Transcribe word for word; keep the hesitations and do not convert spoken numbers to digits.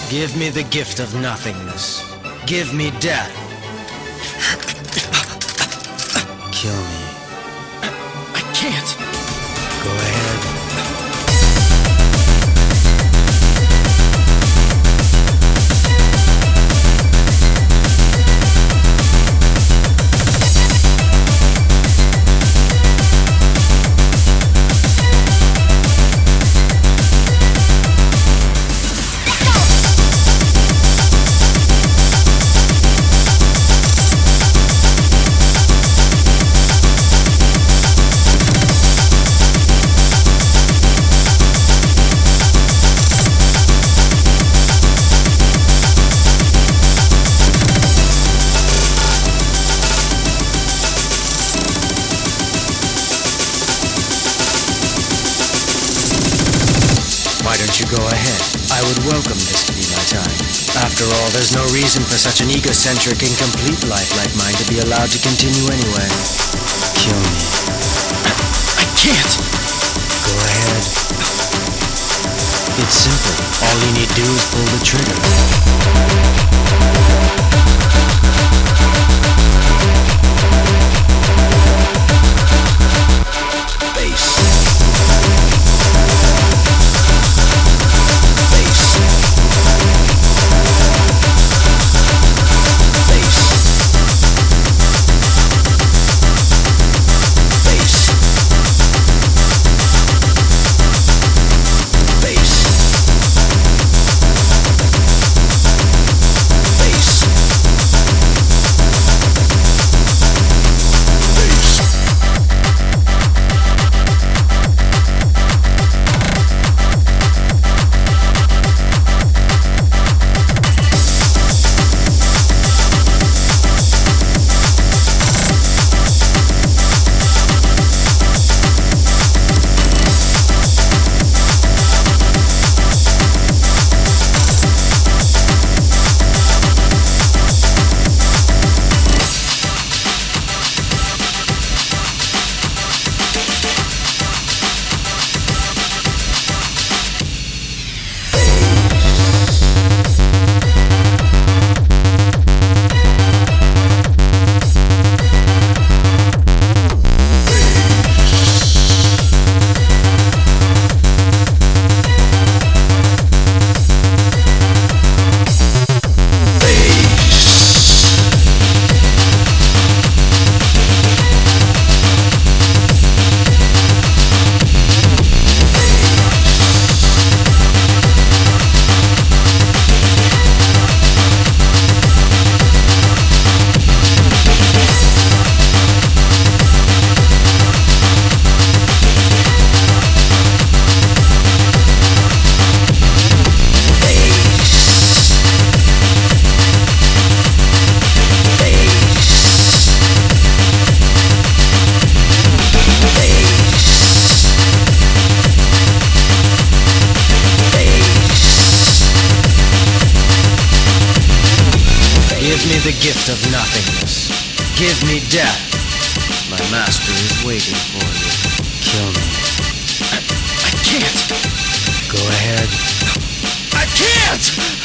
Give me the gift of nothingness. Give me death. Kill me. I can't. Go ahead. Why don't you go ahead? I would welcome this to be my time. After all, there's no reason for such an egocentric, incomplete life like mine to be allowed to continue anyway. Kill me. I, I can't. Go ahead. It's simple. All you need to do is pull the trigger. Give me the gift of nothingness. Give me death. My master is waiting for you. Kill me. I, I can't. Go ahead. I can't!